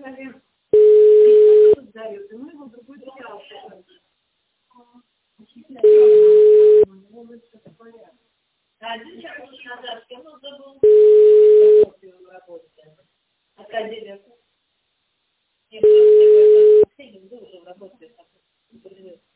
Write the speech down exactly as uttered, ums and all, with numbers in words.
наверное, сдает, и мы его другой взял. А сейчас назад, я вот забыл работать. Академия. Нет, я уже в работе.